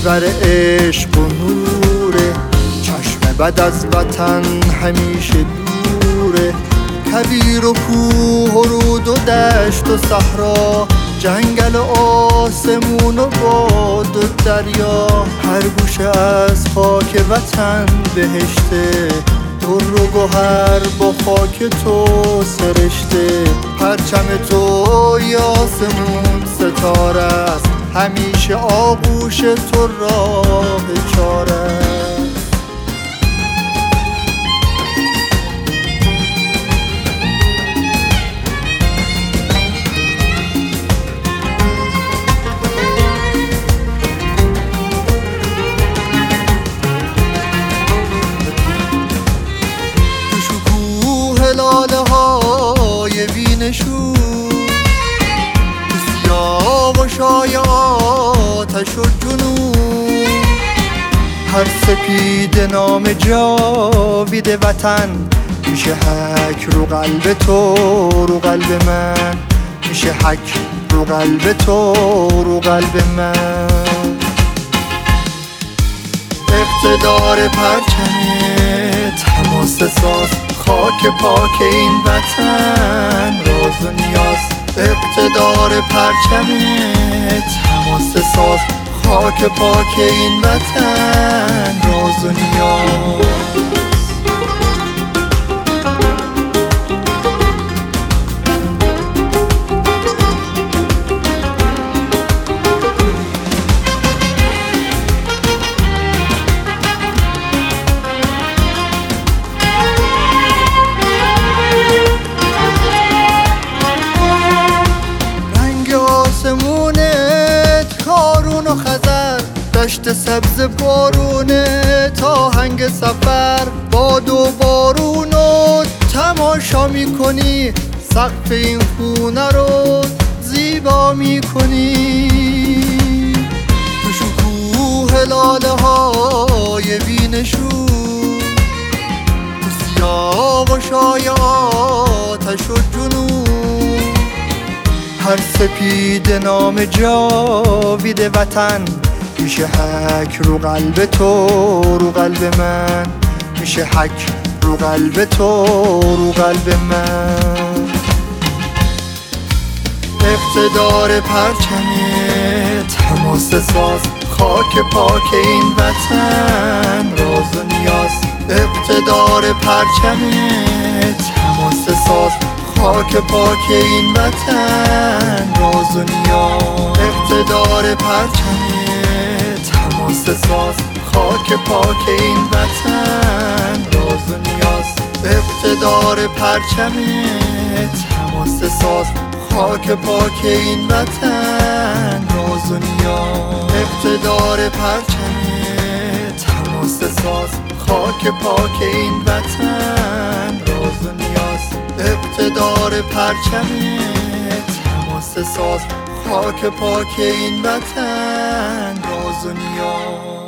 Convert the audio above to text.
کشور عشق و نوره، چشم بد از وطن همیشه دوره. کویر و کوه و رود و دشت و صحرا، جنگل و آسمون و باد و دریا، هر گوشه از خاک وطن بهشته، در و گوهر با خاک تو سرشته. پرچم تو آسمون ستاره است، همیشه آغوش تو راه چاره است. لاله های بینشون، سیاه و شای آتش و جنون، هر سپید نام جاوید وطن، میشه حک رو قلب تو رو قلب من، میشه حک رو قلب تو رو قلب من. اقتدار پرچم تماس ساز، خاک پاک این وطن راز و نیاز. اقتدار پرچم تماس ساز، خاک پاک این وطن راز و نیاز. آسمونت کارون و خزر، دشت سبز بارونه تا هنگ سفر. باد و بارونو تماشا میکنی، سقف این خونه رو زیبا میکنی. تو شکوه لاله های بینشون، تو سیاه و شای آتش و جنون، هر سپید نام جاوید وطن، میشه حک رو قلب تو رو قلب من، میشه حک رو قلب تو رو قلب من. اقتدار پرچم تماس ساز، خاک پاک این وطن راز و نیاز. اقتدار پرچم تماس ساز، خاک پاک این وطن راز و نیاز. اقتدار پرچم تماس ساز، خاک پاک این وطن راز و نیاز. اقتدار پرچم تماس ساز، خاک پاک این وطن راز و نیاز. اقتدار پرچم تماس ساز، خاک پاک این وطن راز و نیاز. اقتدار پرچم تماس ساز، خاک پاک این وطن راز و نیاز.